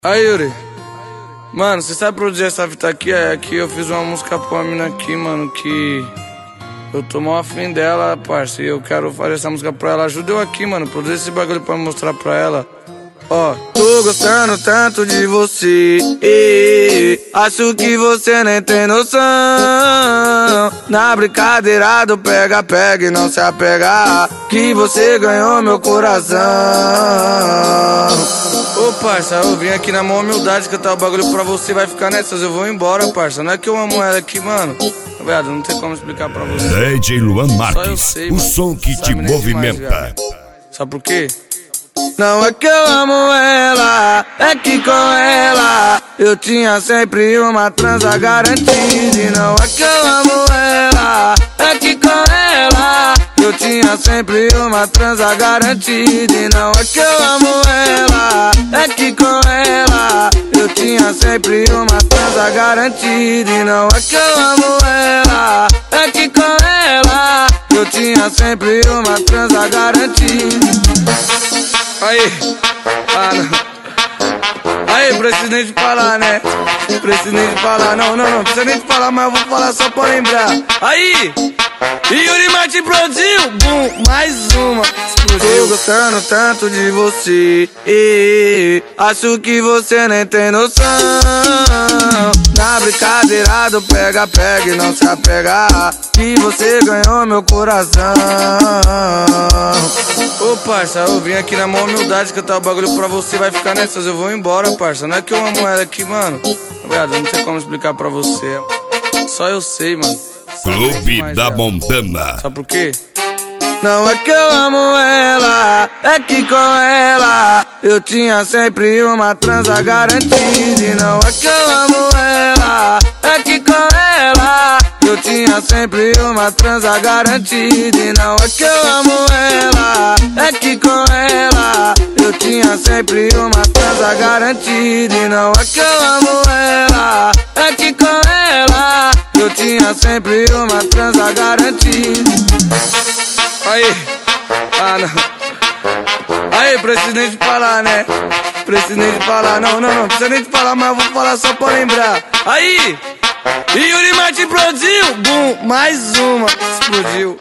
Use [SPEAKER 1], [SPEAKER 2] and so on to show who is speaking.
[SPEAKER 1] Aí, Yuri, mano, você sabe produzir essa fita aqui? Aqui eu fiz uma música pra uma mina aqui, mano, que eu tô mal afim dela, parça, e eu quero fazer essa música pra ela. Ajuda eu aqui, mano, produzir esse bagulho pra mostrar pra ela. Ó, tô gostando tanto de você, acho que você nem tem noção. Na brincadeira do pega-pega e não se apegar, que você ganhou meu coração. Ô parça, eu vim aqui na maior humildade cantar o bagulho pra você, vai ficar nessas, eu vou embora, parça. Não é que eu amo ela aqui, mano, viado, não tem como explicar pra você.
[SPEAKER 2] DJ Luan Marques,
[SPEAKER 1] sei,
[SPEAKER 2] o
[SPEAKER 1] mano,
[SPEAKER 2] som que te movimenta.
[SPEAKER 1] Demais, sabe por quê? Não é que eu amo ela, é que com ela eu tinha sempre uma transa garantida. E não é que eu amo ela, é que com ela eu tinha sempre uma transa garantida. E não é que eu amo ela, é que com ela eu tinha sempre uma transa garantida. E não é que eu amo ela, é que com ela eu tinha sempre uma transa garantida. Aí, aí, preciso nem de falar, né? Preciso nem de falar, não precisa nem de falar, mas eu vou falar só pra lembrar. Aí, Yuri Martins produziu, bum, mais uma, explodiu. Tô gostando tanto de você, acho que você nem tem noção. Na brincadeira do pega-pega e não se apegar, que você ganhou meu coração. Ô parça, eu vim aqui na maior humildade cantar o bagulho pra você, vai ficar nessas, eu vou embora, parça. Não é que eu amo ela aqui, mano, viado, não tem como explicar pra você. Só eu sei, mano.
[SPEAKER 2] Clube da Montana.
[SPEAKER 1] Sabe por quê? Não é que eu amo ela, é que com ela eu tinha sempre uma transa garantida. E não é que eu amo ela, é que com ela eu tinha sempre uma transa garantida. E não é que eu amo ela, é que com ela eu tinha sempre uma transa garantida. E não é que eu amo ela, é que com ela eu tinha sempre uma transa garantida. Aí, não. Aí, preciso nem de falar, né? Preciso nem de falar, não precisa nem de falar, mas eu vou falar só pra lembrar. Aí, Yuri Martins produziu, bum, mais uma, explodiu.